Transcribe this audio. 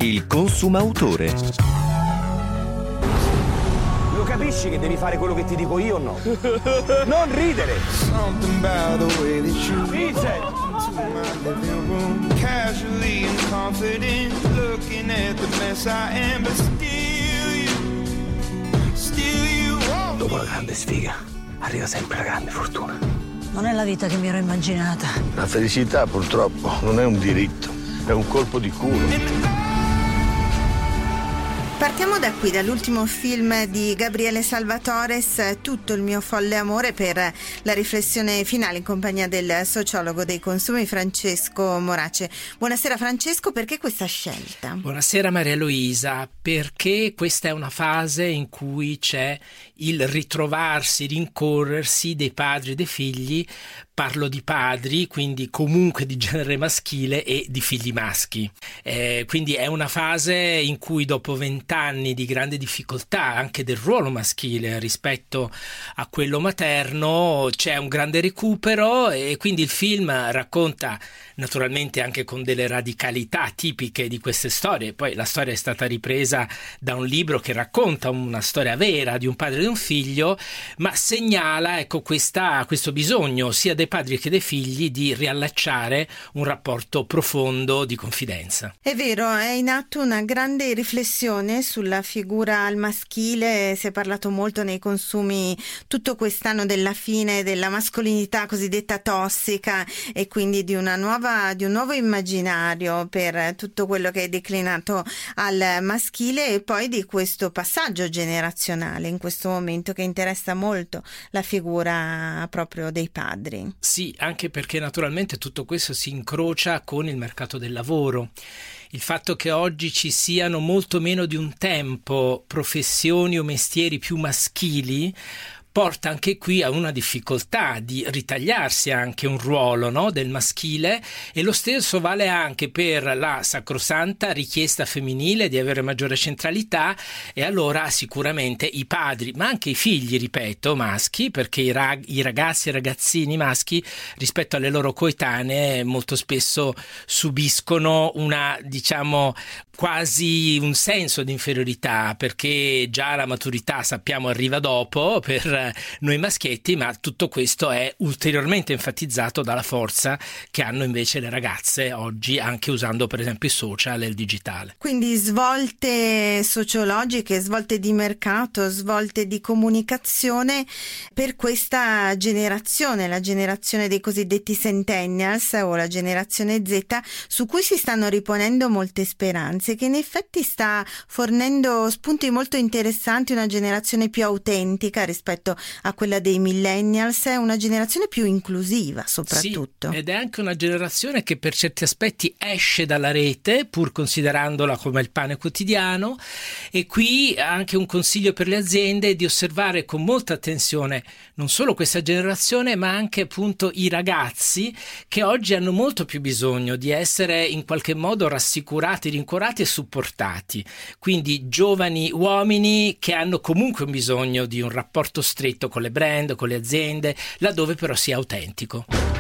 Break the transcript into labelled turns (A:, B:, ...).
A: Il consumautore.
B: Lo capisci che devi fare quello che ti dico io o no? Non ridere!
C: Dopo la grande sfiga arriva sempre la grande fortuna.
D: Non è la vita che mi ero immaginata.
E: La felicità purtroppo non è un diritto, è un colpo di culo.
F: Partiamo da qui, dall'ultimo film di Gabriele Salvatores, Tutto il mio folle amore, per la riflessione finale in compagnia del sociologo dei consumi Francesco Morace. Buonasera Francesco, perché questa scelta?
G: Buonasera Maria Luisa, perché questa è una fase in cui c'è il ritrovarsi, rincorrersi dei padri e dei figli. Parlo di padri, quindi comunque di genere maschile, e di figli maschi. Quindi è una fase in cui dopo 20 anni di grande difficoltà anche del ruolo maschile rispetto a quello materno c'è un grande recupero, e quindi il film racconta, naturalmente anche con delle radicalità tipiche di queste storie. Poi la storia è stata ripresa da un libro che racconta una storia vera di un padre e di un figlio, ma segnala, ecco, questo bisogno sia dei padri che dei figli di riallacciare un rapporto profondo di confidenza.
F: È vero, è in atto una grande riflessione sulla figura al maschile. Si è parlato molto nei consumi tutto quest'anno della fine della mascolinità cosiddetta tossica, e quindi di un nuovo immaginario per tutto quello che è declinato al maschile, e poi di questo passaggio generazionale in questo momento che interessa molto la figura proprio dei padri.
G: Sì, anche perché naturalmente tutto questo si incrocia con il mercato del lavoro. Il fatto che oggi ci siano molto meno di un tempo professioni o mestieri più maschili porta anche qui a una difficoltà di ritagliarsi anche un ruolo, no, del maschile, e lo stesso vale anche per la sacrosanta richiesta femminile di avere maggiore centralità. E allora sicuramente i padri, ma anche i figli, ripeto, maschi, perché i ragazzi e ragazzini maschi rispetto alle loro coetanee molto spesso subiscono una, diciamo, quasi un senso di inferiorità, perché già la maturità, sappiamo, arriva dopo per noi maschietti, ma tutto questo è ulteriormente enfatizzato dalla forza che hanno invece le ragazze oggi, anche usando per esempio i social e il digitale.
F: Quindi svolte sociologiche, svolte di mercato, svolte di comunicazione per questa generazione, la generazione dei cosiddetti centennials o la generazione Z, su cui si stanno riponendo molte speranze, che in effetti sta fornendo spunti molto interessanti, una generazione più autentica rispetto a quella dei millennials, è una generazione più inclusiva soprattutto.
G: Sì, ed è anche una generazione che per certi aspetti esce dalla rete, pur considerandola come il pane quotidiano, e qui anche un consiglio per le aziende è di osservare con molta attenzione non solo questa generazione, ma anche appunto i ragazzi, che oggi hanno molto più bisogno di essere in qualche modo rassicurati, rincuorati e supportati. Quindi giovani uomini che hanno comunque bisogno di un rapporto stretto con le brand, con le aziende, laddove però sia autentico.